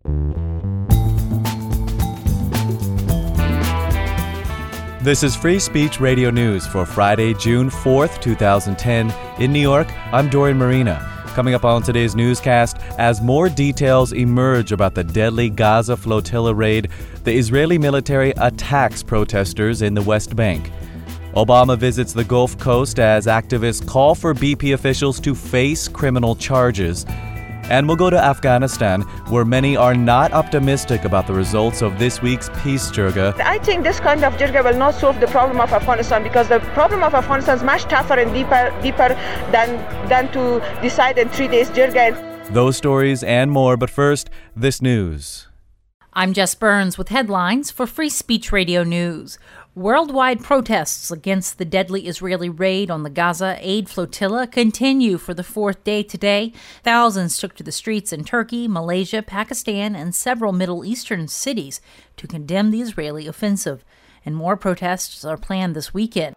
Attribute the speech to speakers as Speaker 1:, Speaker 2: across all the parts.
Speaker 1: This is Free Speech Radio News for Friday, June 4th, 2010. In New York, I'm Dorian Marina. Coming up on today's newscast, as more details emerge about the deadly Gaza flotilla raid, the Israeli military attacks protesters in the West Bank. Obama visits the Gulf Coast as activists call for BP officials to face criminal charges. And we'll go to Afghanistan, where many are not optimistic about the results of this week's peace jirga.
Speaker 2: I think this kind of jirga will not solve the problem of Afghanistan, because the problem of Afghanistan is much tougher and deeper than to decide in 3 days jirga.
Speaker 1: Those stories and more, but first, this news.
Speaker 3: I'm Jess Burns with headlines for Free Speech Radio News. Worldwide protests against the deadly Israeli raid on the Gaza aid flotilla continue for the fourth day today. Thousands took to the streets in Turkey, Malaysia, Pakistan, and several Middle Eastern cities to condemn the Israeli offensive. And more protests are planned this weekend.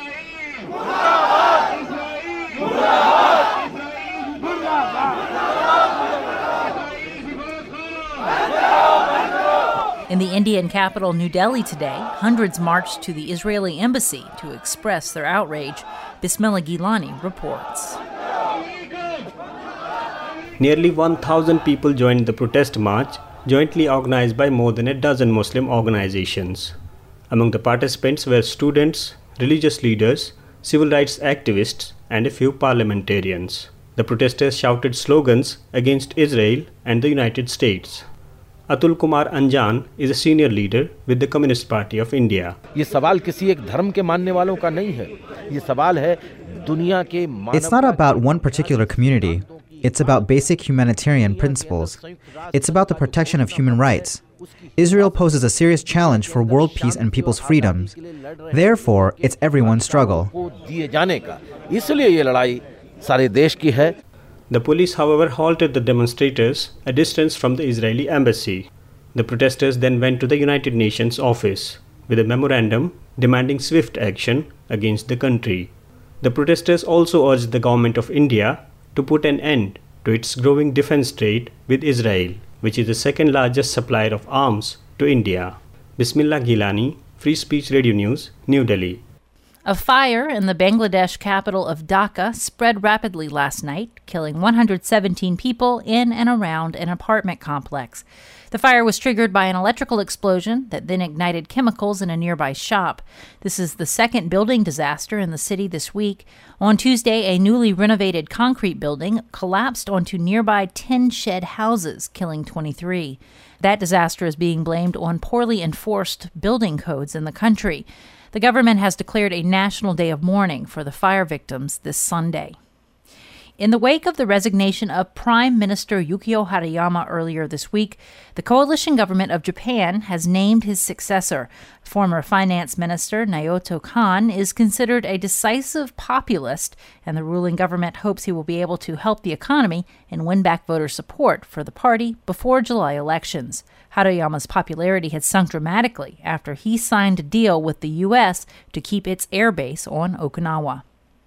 Speaker 3: In the Indian capital, New Delhi, today, hundreds marched to the Israeli embassy to express their outrage. Bismillah Gilani reports.
Speaker 4: Nearly 1,000 people joined the protest march, jointly organized by more than a dozen Muslim organizations. Among the participants were students, religious leaders, civil rights activists, and a few parliamentarians. The protesters shouted slogans against Israel and the United States. Atul Kumar अंजान is a senior leader with the Communist Party of India.
Speaker 5: ये सवाल किसी एक धर्म के मानने वालों का नहीं है. ये सवाल है दुनिया के मानव.
Speaker 6: It's not about one particular community. It's about basic humanitarian principles. It's about the protection of human rights. Israel poses a serious challenge for world peace and people's freedoms. Therefore, it's everyone's struggle.
Speaker 5: दिए जाने का. इसलिए ये लड़ाई सारे देश की है.
Speaker 4: The police, however, halted the demonstrators a distance from the Israeli embassy. The protesters then went to the United Nations office with a memorandum demanding swift action against the country. The protesters also urged the government of India to put an end to its growing defense trade with Israel, which is the second largest supplier of arms to India. Bismillah Gilani, Free Speech Radio News, New Delhi.
Speaker 3: A fire in the Bangladesh capital of Dhaka spread rapidly last night, killing 117 people in and around an apartment complex. The fire was triggered by an electrical explosion that then ignited chemicals in a nearby shop. This is the second building disaster in the city this week. On Tuesday, a newly renovated concrete building collapsed onto nearby 10 shed houses, killing 23. That disaster is being blamed on poorly enforced building codes in the country. The government has declared a national day of mourning for the fire victims this Sunday. In the wake of the resignation of Prime Minister Yukio Harayama earlier this week, the coalition government of Japan has named his successor. Former Finance Minister Naoto Kan is considered a decisive populist, and the ruling government hopes he will be able to help the economy and win back voter support for the party before July elections. Harayama's popularity had sunk dramatically after he signed a deal with the U.S. to keep its air base on Okinawa.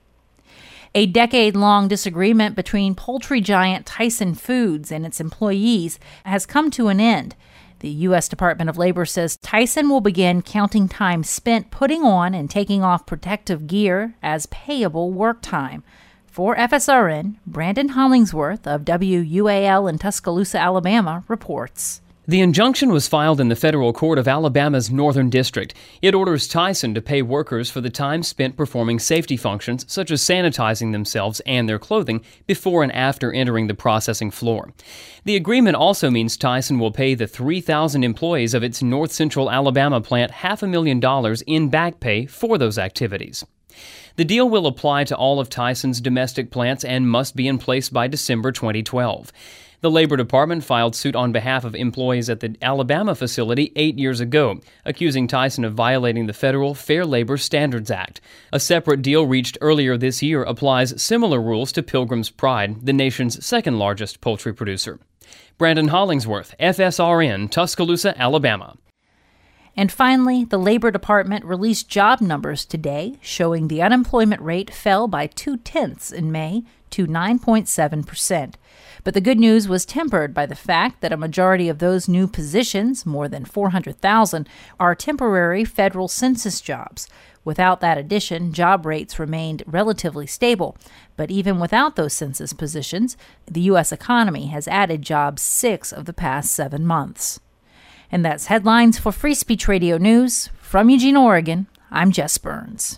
Speaker 3: A decade-long disagreement between poultry giant Tyson Foods and its employees has come to an end. The U.S. Department of Labor says Tyson will begin counting time spent putting on and taking off protective gear as payable work time. For FSRN, Brandon Hollingsworth of WUAL in Tuscaloosa, Alabama, reports.
Speaker 7: The injunction was filed in the federal court of Alabama's Northern District. It orders Tyson to pay workers for the time spent performing safety functions, such as sanitizing themselves and their clothing, before and after entering the processing floor. The agreement also means Tyson will pay the 3,000 employees of its North Central Alabama plant $500,000 in back pay for those activities. The deal will apply to all of Tyson's domestic plants and must be in place by December 2012. The Labor Department filed suit on behalf of employees at the Alabama facility 8 years ago, accusing Tyson of violating the federal Fair Labor Standards Act. A separate deal reached earlier this year applies similar rules to Pilgrim's Pride, the nation's second-largest poultry producer. Brandon Hollingsworth, FSRN, Tuscaloosa, Alabama.
Speaker 3: And finally, the Labor Department released job numbers today, showing the unemployment rate fell by 0.2 in May to 9.7%. But the good news was tempered by the fact that a majority of those new positions, more than 400,000, are temporary federal census jobs. Without that addition, job rates remained relatively stable. But even without those census positions, the U.S. economy has added jobs 6 of the past 7 months. And that's headlines for Free Speech Radio News. From Eugene, Oregon, I'm Jess Burns.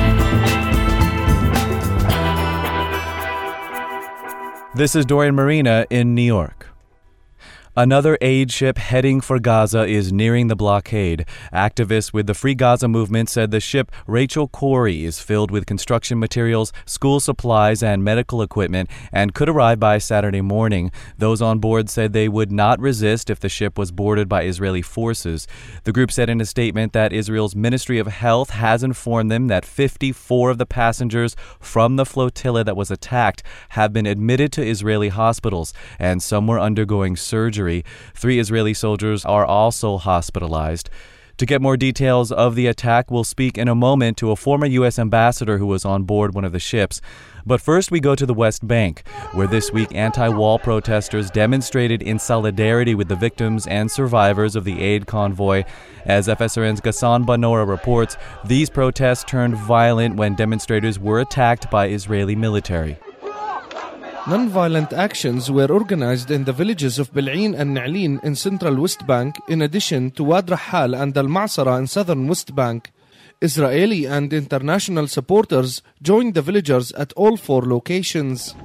Speaker 1: This is Dorian Marina in New York. Another aid ship heading for Gaza is nearing the blockade. Activists with the Free Gaza movement said the ship Rachel Corrie is filled with construction materials, school supplies, and medical equipment and could arrive by Saturday morning. Those on board said they would not resist if the ship was boarded by Israeli forces. The group said in a statement that Israel's Ministry of Health has informed them that 54 of the passengers from the flotilla that was attacked have been admitted to Israeli hospitals, and some were undergoing surgery. 3 Israeli soldiers are also hospitalized. To get more details of the attack, we'll speak in a moment to a former U.S. ambassador who was on board one of the ships. But first, we go to the West Bank, where this week anti-wall protesters demonstrated in solidarity with the victims and survivors of the aid convoy. As FSRN's Ghassan Banora reports, these protests turned violent when demonstrators were attacked by Israeli military.
Speaker 8: Non-violent actions were organized in the villages of Bil'in and Na'lin in central West Bank, in addition to Wad Rahal and Al-Ma'sara in southern West Bank. Israeli and international supporters joined the villagers at all 4 locations.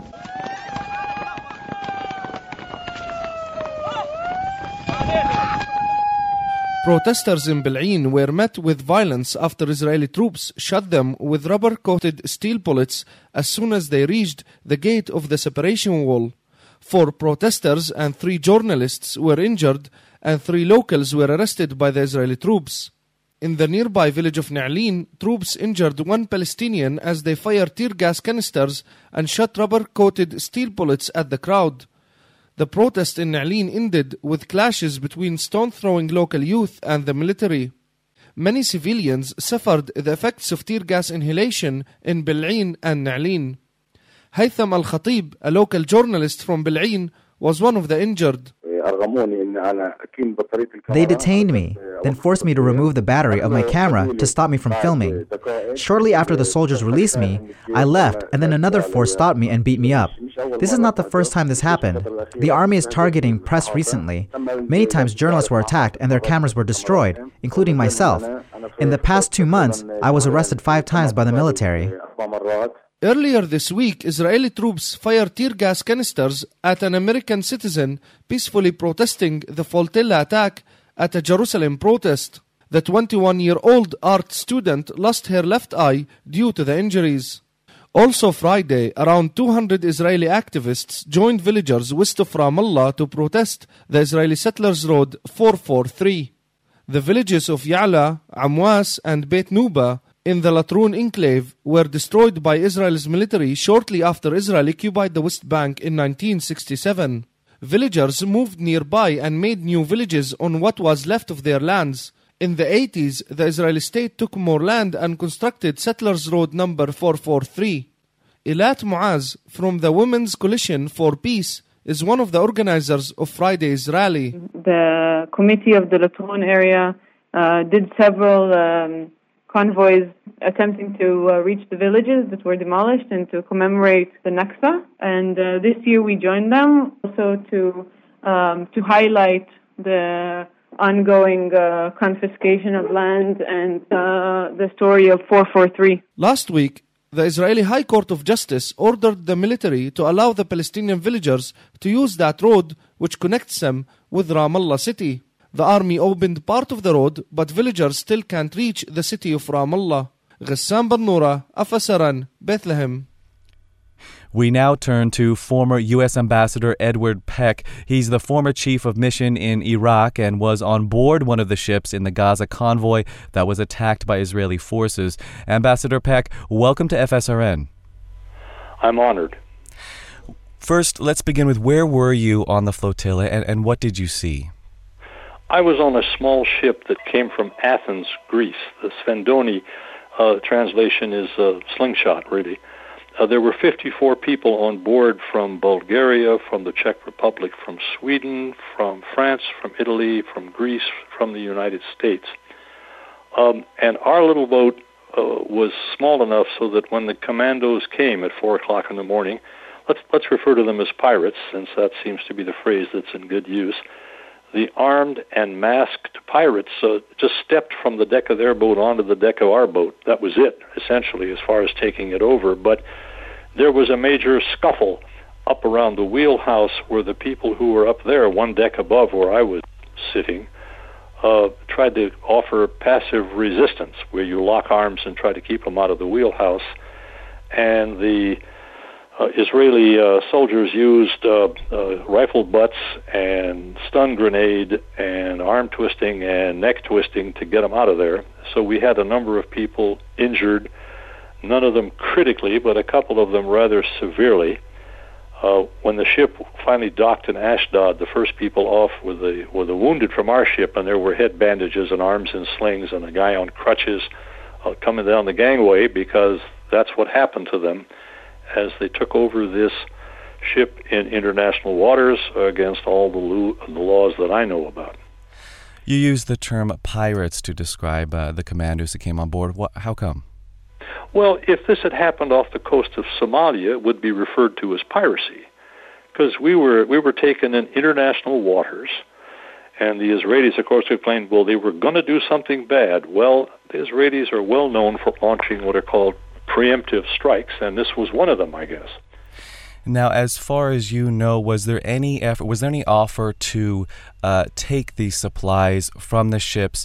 Speaker 8: Protesters in Bil'in were met with violence after Israeli troops shot them with rubber-coated steel bullets as soon as they reached the gate of the separation wall. 4 protesters and 3 journalists were injured, and 3 locals were arrested by the Israeli troops. In the nearby village of Na'lin, troops injured 1 Palestinian as they fired tear gas canisters and shot rubber-coated steel bullets at the crowd. The protest in Na'lin ended with clashes between stone-throwing local youth and the military. Many civilians suffered the effects of tear gas inhalation in Bil'in and Na'lin. Haytham Al-Khatib, a local journalist from Bil'in, was one of the injured.
Speaker 6: They detained me, then forced me to remove the battery of my camera to stop me from filming. Shortly after the soldiers released me, I left, and then another force stopped me and beat me up. This is not the first time this happened. The army is targeting press recently. Many times journalists were attacked and their cameras were destroyed, including myself. In the past 2 months, I was arrested 5 times by the military.
Speaker 8: Earlier this week, Israeli troops fired tear gas canisters at an American citizen peacefully protesting the flotilla attack at a Jerusalem protest. The 21-year-old art student lost her left eye due to the injuries. Also Friday, around 200 Israeli activists joined villagers west of Ramallah to protest the Israeli Settlers Road 443. The villages of Ya'la, Amwas, and Beit Nuba in the Latrun enclave were destroyed by Israel's military shortly after Israel occupied the West Bank in 1967. Villagers moved nearby and made new villages on what was left of their lands. In the 80s, the Israeli state took more land and constructed Settlers Road number 443. Ilat Muaz from the Women's Coalition for Peace is one of the organizers of Friday's rally.
Speaker 9: The committee of the Latrun area did several convoys attempting to reach the villages that were demolished and to commemorate the Nakba. And this year we joined them also to highlight the ongoing confiscation of land and the story of 443.
Speaker 8: Last week, the Israeli High Court of Justice ordered the military to allow the Palestinian villagers to use that road which connects them with Ramallah city. The army opened part of the road, but villagers still can't reach the city of Ramallah. Ghassan Banora, FSRN, Bethlehem.
Speaker 1: We now turn to former U.S. Ambassador Edward Peck. He's the former chief of mission in Iraq and was on board one of the ships in the Gaza convoy that was attacked by Israeli forces. Ambassador Peck, welcome to FSRN.
Speaker 10: I'm honored.
Speaker 1: First, let's begin with where were you on the flotilla and what did you see?
Speaker 10: I was on a small ship that came from Athens, Greece. The Sfendoni translation is slingshot, really. there were 54 people on board from Bulgaria, from the Czech Republic, from Sweden, from France, from Italy, from Greece, from the United States. And our little boat was small enough so that when the commandos came at 4 o'clock in the morning, let's refer to them as pirates, since that seems to be the phrase that's in good use, the armed and masked pirates just stepped from the deck of their boat onto the deck of our boat. That was it, essentially, as far as taking it over. But there was a major scuffle up around the wheelhouse where the people who were up there, one deck above where I was sitting, tried to offer passive resistance, where you lock arms and try to keep them out of the wheelhouse. And the Israeli soldiers used rifle butts and stun grenade and arm twisting and neck twisting to get them out of there. So we had a number of people injured, none of them critically, but a couple of them rather severely. When the ship finally docked in Ashdod, the first people off were the wounded from our ship, and there were head bandages and arms in slings and a guy on crutches coming down the gangway, because that's what happened to them as they took over this ship in international waters against all the laws that I know about.
Speaker 1: You used the term pirates to describe the commandos that came on board. How come?
Speaker 10: Well, if this had happened off the coast of Somalia, it would be referred to as piracy, because we were taken in international waters, and the Israelis, of course, complained, well, they were going to do something bad. Well, the Israelis are well known for launching what are called preemptive strikes, and this was one of them, I guess.
Speaker 1: Now, as far as you know, was there any offer to take these supplies from the ships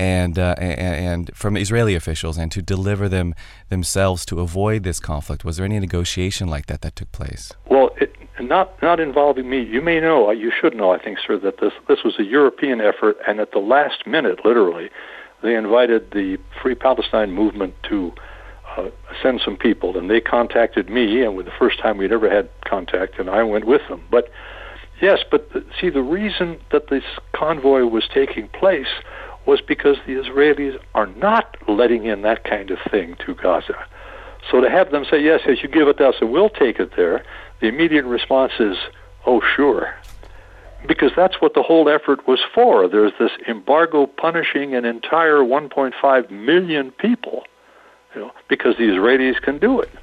Speaker 1: and from Israeli officials and to deliver them themselves to avoid this conflict? Was there any negotiation like that took place?
Speaker 10: Well, not involving me. You may know, you should know, I think, sir, that this was a European effort, and at the last minute, literally, they invited the Free Palestine movement to send some people, and they contacted me, and with the first time we'd ever had contact, and I went with them. But yes, see, the reason that this convoy was taking place was because the Israelis are not letting in that kind of thing to Gaza. So to have them say, yes, you give it to us and we'll take it there, the immediate response is, oh, sure. Because that's what the whole effort was for. There's this embargo punishing an entire 1.5 million people, because the Israelis can do it.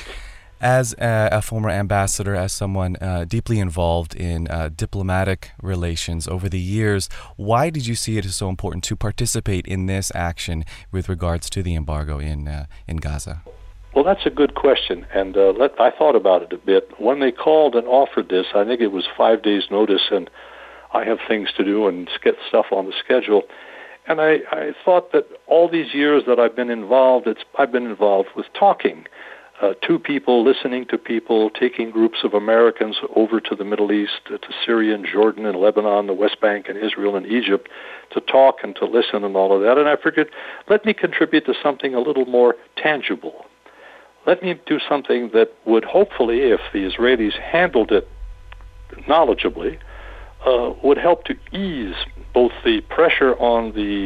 Speaker 1: As a former ambassador, as someone deeply involved in diplomatic relations over the years, why did you see it as so important to participate in this action with regards to the embargo in Gaza?
Speaker 10: Well, that's a good question, and I thought about it a bit. When they called and offered this, I think it was 5 days' notice, and I have things to do and get stuff on the schedule. And I thought that all these years that I've been involved, I've been involved with talking to people, listening to people, taking groups of Americans over to the Middle East, to Syria and Jordan and Lebanon, the West Bank and Israel and Egypt, to talk and to listen and all of that. And I figured, let me contribute to something a little more tangible. Let me do something that would hopefully, if the Israelis handled it knowledgeably, would help to ease both the pressure on the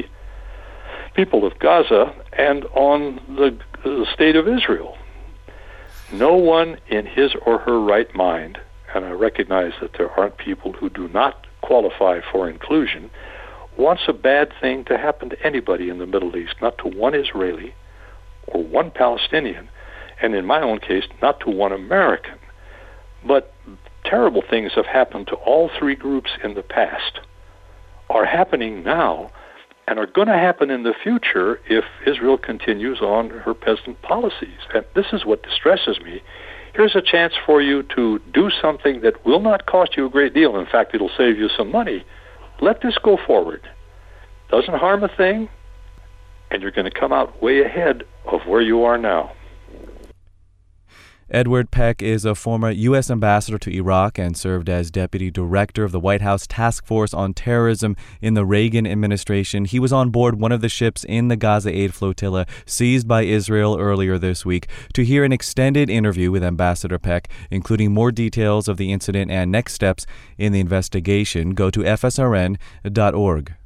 Speaker 10: people of Gaza and on the state of Israel. No one in his or her right mind, and I recognize that there aren't people who do not qualify for inclusion, wants a bad thing to happen to anybody in the Middle East, not to one Israeli or one Palestinian, and in my own case, not to one American. But terrible things have happened to all three groups in the past, are happening now, and are going to happen in the future if Israel continues on her peasant policies. And this is what distresses me. Here's a chance for you to do something that will not cost you a great deal. In fact, it'll save you some money. Let this go forward. Doesn't harm a thing, and you're going to come out way ahead of where you are now.
Speaker 1: Edward Peck is a former U.S. ambassador to Iraq and served as deputy director of the White House Task Force on Terrorism in the Reagan administration. He was on board one of the ships in the Gaza Aid Flotilla seized by Israel earlier this week. To hear an extended interview with Ambassador Peck, including more details of the incident and next steps in the investigation, go to fsrn.org.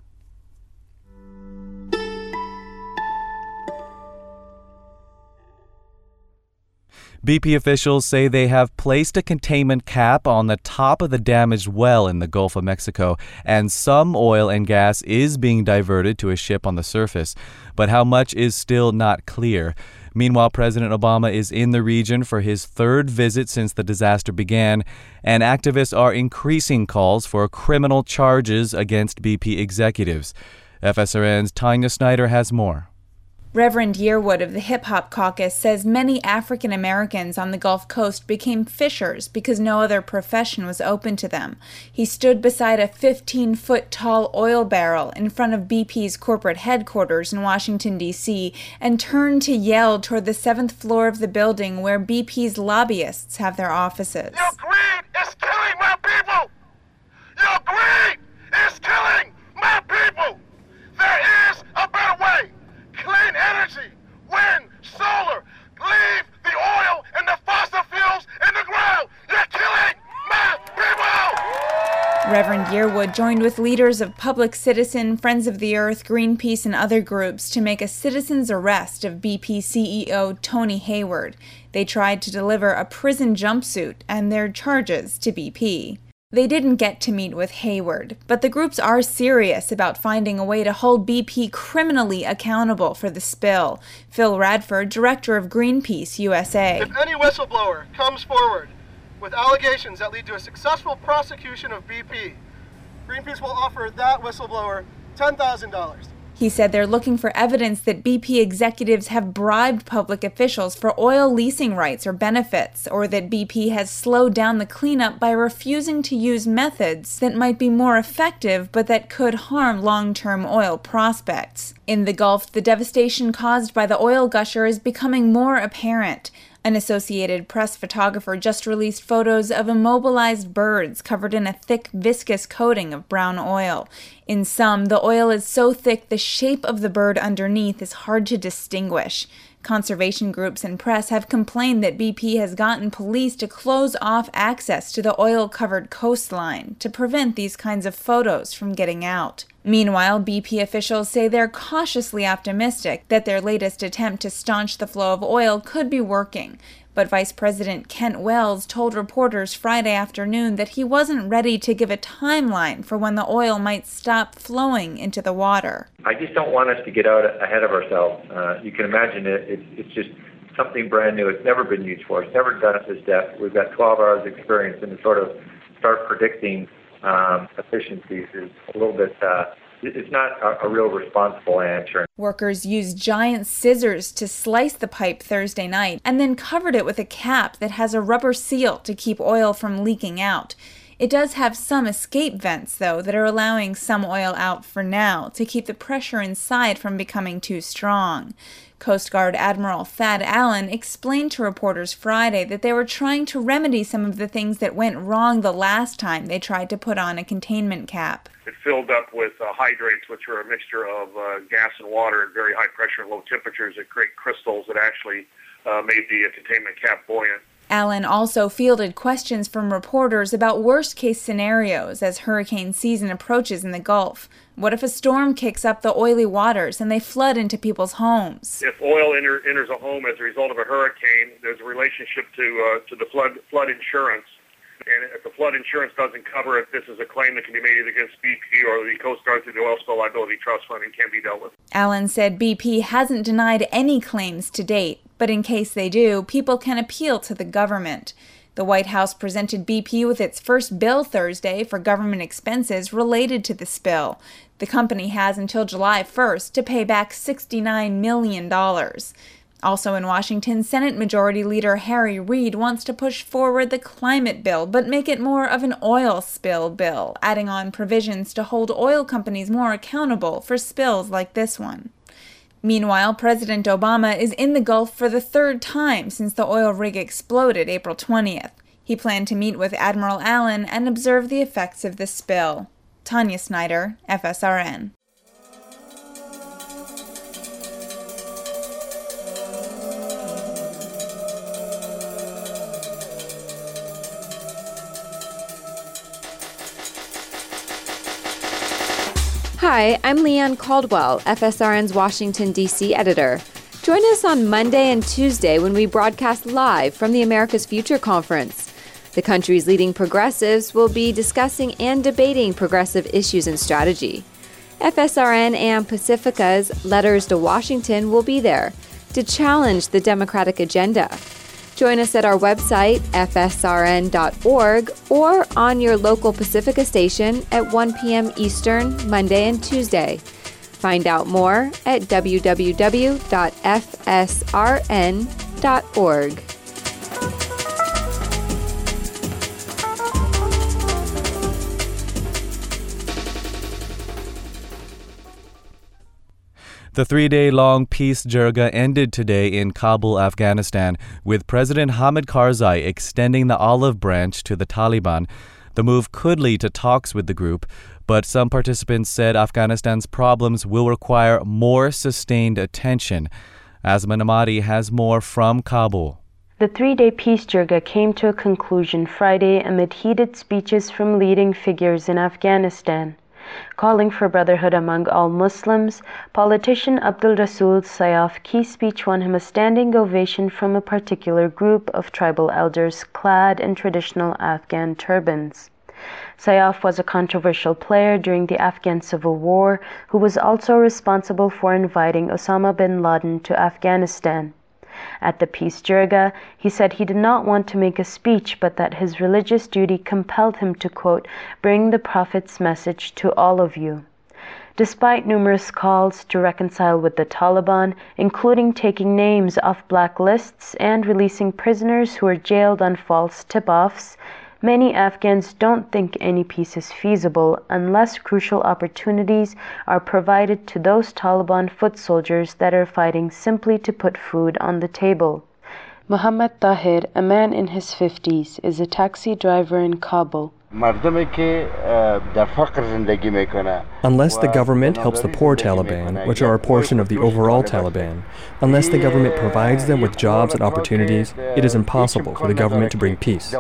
Speaker 1: BP officials say they have placed a containment cap on the top of the damaged well in the Gulf of Mexico, and some oil and gas is being diverted to a ship on the surface. But how much is still not clear. Meanwhile, President Obama is in the region for his third visit since the disaster began, and activists are increasing calls for criminal charges against BP executives. FSRN's Tanya Snyder has more.
Speaker 11: Reverend Yearwood of the Hip Hop Caucus says many African Americans on the Gulf Coast became fishers because no other profession was open to them. He stood beside a 15-foot tall oil barrel in front of BP's corporate headquarters in Washington, D.C., and turned to yell toward the 7th floor of the building where BP's lobbyists have their offices.
Speaker 12: Your greed is killing my people! Your greed is killing my people! There is a better way! Clean energy, wind, solar, leave the oil and the fossil fuels in the ground. You're killing my people!
Speaker 11: Reverend Yearwood joined with leaders of Public Citizen, Friends of the Earth, Greenpeace, and other groups to make a citizen's arrest of BP CEO Tony Hayward. They tried to deliver a prison jumpsuit and their charges to BP. They didn't get to meet with Hayward, but the groups are serious about finding a way to hold BP criminally accountable for the spill. Phil Radford, director of Greenpeace USA.
Speaker 13: If any whistleblower comes forward with allegations that lead to a successful prosecution of BP, Greenpeace will offer that whistleblower $10,000.
Speaker 11: He said they're looking for evidence that BP executives have bribed public officials for oil leasing rights or benefits, or that BP has slowed down the cleanup by refusing to use methods that might be more effective but that could harm long-term oil prospects. In the Gulf, the devastation caused by the oil gusher is becoming more apparent. An Associated Press photographer just released photos of immobilized birds covered in a thick, viscous coating of brown oil. In some, the oil is so thick the shape of the bird underneath is hard to distinguish. Conservation groups and press have complained that BP has gotten police to close off access to the oil-covered coastline to prevent these kinds of photos from getting out. Meanwhile, BP officials say they're cautiously optimistic that their latest attempt to staunch the flow of oil could be working. But Vice President Kent Wells told reporters Friday afternoon that he wasn't ready to give a timeline for when the oil might stop flowing into the water.
Speaker 14: I just don't want us to get out ahead of ourselves. You can imagine it's just something brand new. It's never been used for. It's never done at this depth. We've got 12 hours experience, and to sort of start predicting efficiencies is a little bit, it's not a real responsible answer.
Speaker 11: Workers used giant scissors to slice the pipe Thursday night and then covered it with a cap that has a rubber seal to keep oil from leaking out. It does have some escape vents, though, that are allowing some oil out for now to keep the pressure inside from becoming too strong. Coast Guard Admiral Thad Allen explained to reporters Friday that they were trying to remedy some of the things that went wrong the last time they tried to put on a containment cap.
Speaker 15: It filled up with hydrates, which are a mixture of gas and water at very high pressure and low temperatures that create crystals that actually made the containment cap buoyant.
Speaker 11: Allen also fielded questions from reporters about worst-case scenarios as hurricane season approaches in the Gulf. What if a storm kicks up the oily waters and they flood into people's homes?
Speaker 15: If oil enters a home as a result of a hurricane, there's a relationship to the flood insurance. And if the flood insurance doesn't cover it, this is a claim that can be made either against BP or the Coast Guard through the Oil Spill Liability Trust Fund and can be dealt with.
Speaker 11: Allen said BP hasn't denied any claims to date, but in case they do, people can appeal to the government. The White House presented BP with its first bill Thursday for government expenses related to the spill. The company has until July 1st to pay back $69 million. Also in Washington, Senate Majority Leader Harry Reid wants to push forward the climate bill, but make it more of an oil spill bill, adding on provisions to hold oil companies more accountable for spills like this one. Meanwhile, President Obama is in the Gulf for the third time since the oil rig exploded April 20th. He planned to meet with Admiral Allen and observe the effects of the spill. Tanya Snyder, FSRN.
Speaker 16: Hi, I'm Leanne Caldwell, FSRN's Washington, D.C. editor. Join us on Monday and Tuesday when we broadcast live from the America's Future Conference. The country's leading progressives will be discussing and debating progressive issues and strategy. FSRN and Pacifica's Letters to Washington will be there to challenge the Democratic agenda. Join us at our website, fsrn.org, or on your local Pacifica station at 1 p.m. Eastern, Monday and Tuesday. Find out more at www.fsrn.org.
Speaker 1: The 3-day-long peace jirga ended today in Kabul, Afghanistan, with President Hamid Karzai extending the olive branch to the Taliban. The move could lead to talks with the group, but some participants said Afghanistan's problems will require more sustained attention. Asma Namadi has more from Kabul.
Speaker 17: The 3-day peace jirga came to a conclusion Friday amid heated speeches from leading figures in Afghanistan. Calling for brotherhood among all Muslims, politician Abdul Rasul Sayaf Key's speech won him a standing ovation from a particular group of tribal elders clad in traditional Afghan turbans. Sayaf was a controversial player during the Afghan Civil War who was also responsible for inviting Osama bin Laden to Afghanistan. At the peace jirga, he said he did not want to make a speech, but that his religious duty compelled him to, quote, bring the Prophet's message to all of you. Despite numerous calls to reconcile with the Taliban, including taking names off black lists and releasing prisoners who were jailed on false tip-offs, many Afghans don't think any peace is feasible unless crucial opportunities are provided to those Taliban foot soldiers that are fighting simply to put food on the table. Muhammad Tahir, a man in his 50s, is a taxi driver in Kabul.
Speaker 18: Unless the government helps the poor Taliban, which are a portion of the overall Taliban, unless the government provides them with jobs and opportunities, it is impossible for the government to bring peace.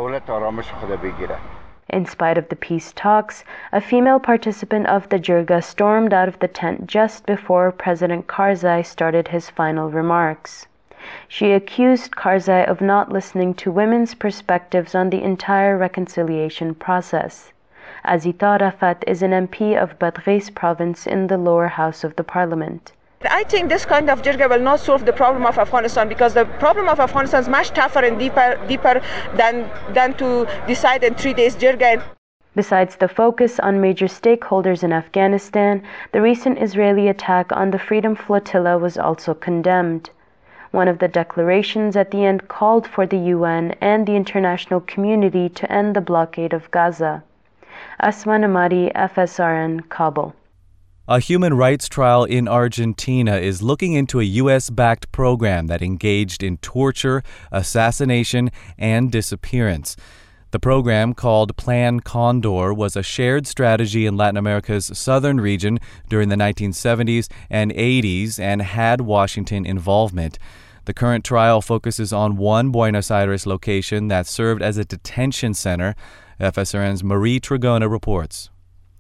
Speaker 17: In spite of the peace talks, a female participant of the jirga stormed out of the tent just before President Karzai started his final remarks. She accused Karzai of not listening to women's perspectives on the entire reconciliation process. Azita Rafat is an MP of Badghis province in the lower house of the parliament.
Speaker 2: I think this kind of jirga will not solve the problem of Afghanistan because the problem of Afghanistan is much tougher and deeper than to decide in 3 days jirga.
Speaker 17: Besides the focus on major stakeholders in Afghanistan, the recent Israeli attack on the Freedom Flotilla was also condemned. One of the declarations at the end called for the UN and the international community to end the blockade of Gaza. Asma Namadi, FSRN, Kabul.
Speaker 1: A human rights trial in Argentina is looking into a U.S.-backed program that engaged in torture, assassination, and disappearance. The program, called Plan Condor, was a shared strategy in Latin America's southern region during the 1970s and 80s and had Washington involvement. The current trial focuses on one Buenos Aires location that served as a detention center. FSRN's Marie Trigona reports.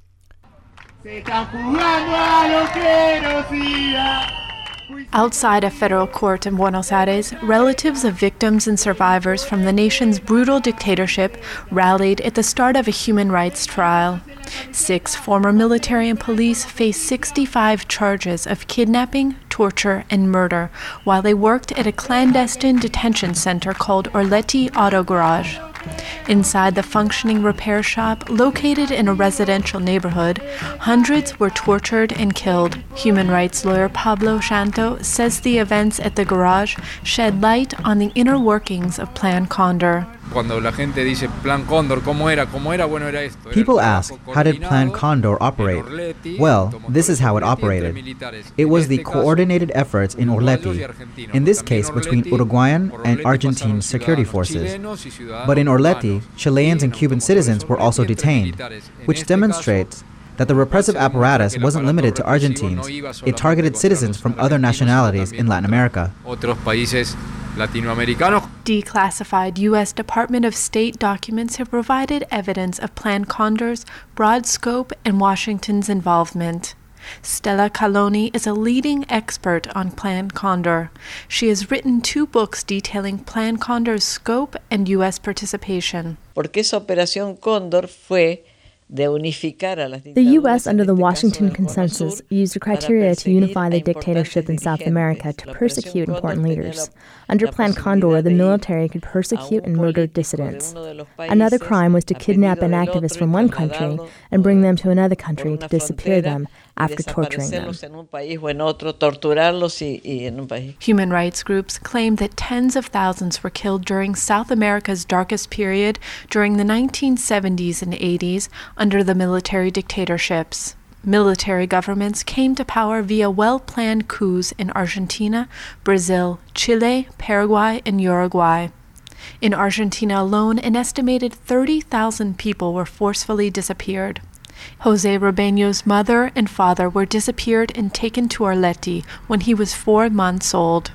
Speaker 19: Outside a federal court in Buenos Aires, relatives of victims and survivors from the nation's brutal dictatorship rallied at the start of a human rights trial. 6 former military and police face 65 charges of kidnapping, torture, and murder while they worked at a clandestine detention center called Orletti Auto Garage. Inside the functioning repair shop, located in a residential neighborhood, hundreds were tortured and killed. Human rights lawyer Pablo Shanto says the events at the garage shed light on the inner workings of Plan Condor.
Speaker 6: People ask, how did Plan Condor operate? Well, this is how it operated. It was the coordinated efforts in Orletti, in this case between Uruguayan and Argentine security forces. But in Orletti, Chileans and Cuban citizens were also detained, which demonstrates that the repressive apparatus wasn't limited to Argentines. It targeted citizens from other nationalities in Latin America.
Speaker 19: Declassified U.S. Department of State documents have provided evidence of Plan Condor's broad scope and Washington's involvement. Stella Caloni is a leading expert on Plan Condor. She has written 2 books detailing Plan Condor's scope and U.S. participation.
Speaker 20: Porque esa Operación Cóndor fue de unificar a las
Speaker 21: The U.S., under the Washington Consensus, used a criteria to unify the dictatorship in South America to persecute important leaders. Under Plan Condor, the military could persecute and murder dissidents. Another crime was to kidnap an activist from one country and bring them to another country to disappear them after torturing them.
Speaker 19: Human rights groups claim that tens of thousands were killed during South America's darkest period during the 1970s and 80s under the military dictatorships. Military governments came to power via well-planned coups in Argentina, Brazil, Chile, Paraguay, and Uruguay. In Argentina alone, an estimated 30,000 people were forcefully disappeared. Jose Ribeño's mother and father were disappeared and taken to Arleti when he was 4 months old.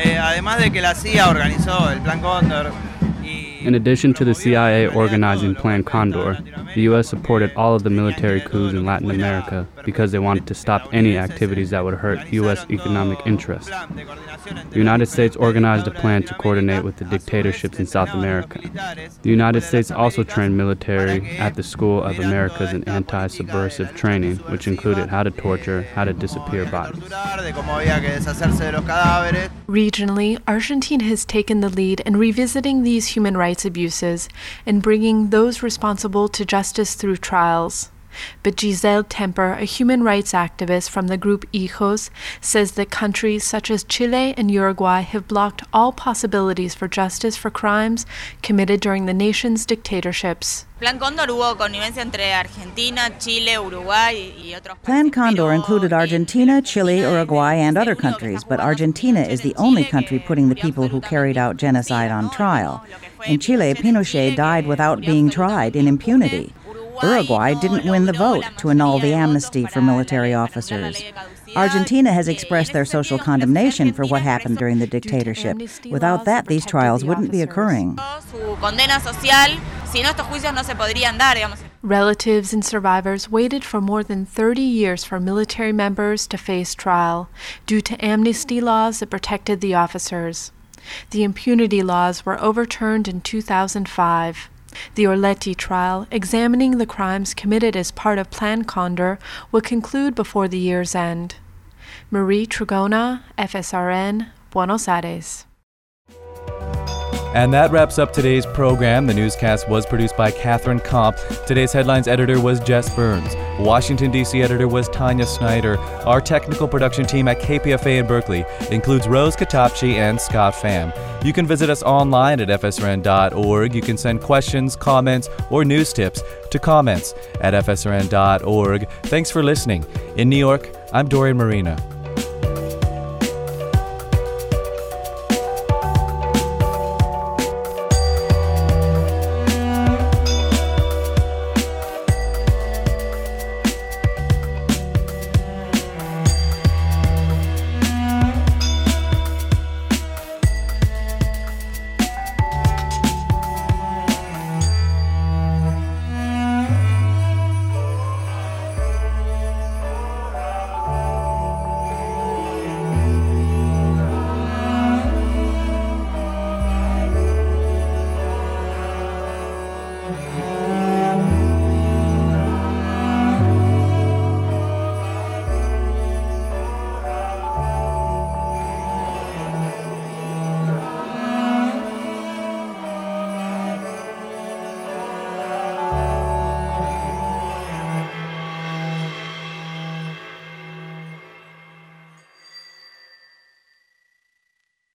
Speaker 22: In addition to the CIA organizing Plan Condor, the U.S. supported all of the military coups in Latin America because they wanted to stop any activities that would hurt U.S. economic interests. The United States organized a plan to coordinate with the dictatorships in South America. The United States also trained military at the School of Americas in anti-subversive training, which included how to torture, how to disappear bodies.
Speaker 19: Regionally, Argentina has taken the lead in revisiting these human rights abuses and bringing those responsible to justice through trials. But Giselle Temper, a human rights activist from the group HIJOS, says that countries such as Chile and Uruguay have blocked all possibilities for justice for crimes committed during the nation's dictatorships.
Speaker 23: Plan Condor included Argentina, Chile, Uruguay, and other countries, but Argentina is the only country putting the people who carried out genocide on trial. In Chile, Pinochet died without being tried in impunity. Uruguay didn't win the vote to annul the amnesty for military officers. Argentina has expressed their social condemnation for what happened during the dictatorship. Without that, these trials wouldn't be occurring.
Speaker 19: Relatives and survivors waited for more than 30 years for military members to face trial due to amnesty laws that protected the officers. The impunity laws were overturned in 2005. The Orletti trial, examining the crimes committed as part of Plan Condor, will conclude before the year's end. Marie Trugona, FSRN, Buenos Aires.
Speaker 1: And that wraps up today's program. The newscast was produced by Catherine Komp. Today's headlines editor was Jess Burns. Washington, D.C. editor was Tanya Snyder. Our technical production team at KPFA in Berkeley includes Rose Katapchi and Scott Pham. You can visit us online at fsrn.org. You can send questions, comments, or news tips to comments@fsrn.org. Thanks for listening. In New York, I'm Dorian Marina.